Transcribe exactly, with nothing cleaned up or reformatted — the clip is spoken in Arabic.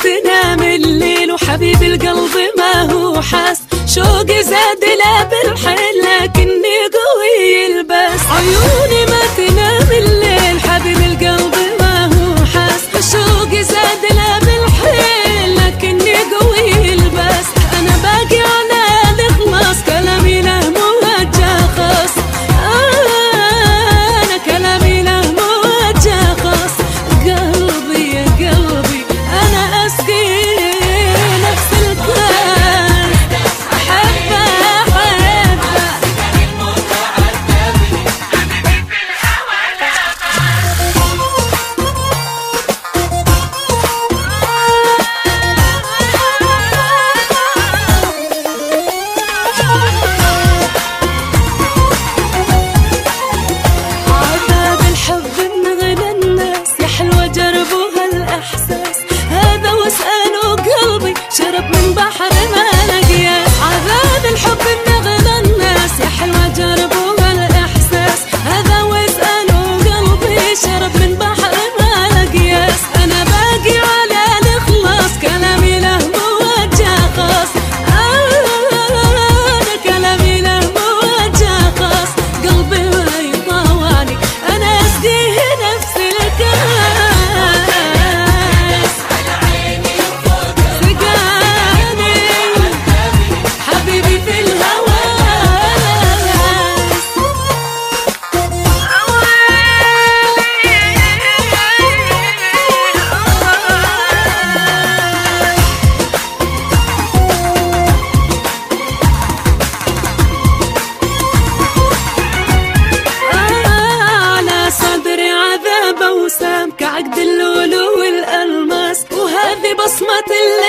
تنام الليل وحبيب القلب ما هو حاس. شوقي زاد لا بالحيل لكني قوي البس. عيوني ما تنام الليل حبيب القلب ما هو حاس. شوقي زاد لا بالحيل لكني قوي البس. انا باقي على الخلاص كلامي له موجه خاص. انا كلامي له موجه خاص. قلبي يا قلبي انا اسقي نفس الكاس. احبه احبه عذاب الحب من غنى الناس. يا حلوة جربوا هالإحساس هذا واسألوا قلبي شرب من بحر ما لقياس. عذاب الحب من غنى الناس. يا حلوة جربوا هالإحساس هذا واسألوا قلبي شرب من بحر ما لقياس. أنا باقي على الإخلاص كلامي له موجه خاص. أنا كلامي له موجه خاص. قلبي ما يطاوعني أنا أسقيه نفس الكاس. سقاني حبيبي في الهوى على صدري عذاب وسام كعقد اللؤلؤ والألماس. وهذه بصمة